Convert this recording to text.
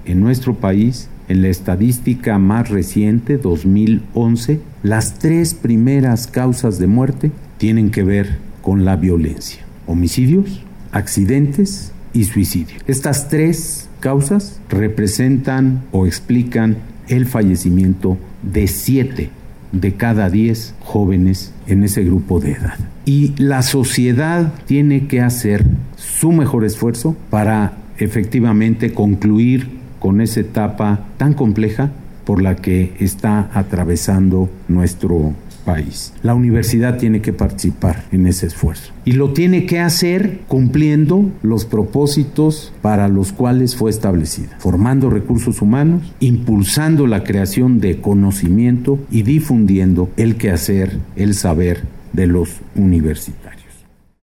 en nuestro país, en la estadística más reciente, 2011, las 3 primeras causas de muerte tienen que ver con la violencia: homicidios, accidentes y suicidio. Estas 3 causas representan o explican el fallecimiento de 7 de cada 10 jóvenes en ese grupo de edad. Y la sociedad tiene que hacer su mejor esfuerzo para efectivamente concluir con esa etapa tan compleja por la que está atravesando nuestro país. La universidad tiene que participar en ese esfuerzo y lo tiene que hacer cumpliendo los propósitos para los cuales fue establecida, formando recursos humanos, impulsando la creación de conocimiento y difundiendo el quehacer, el saber de los universitarios.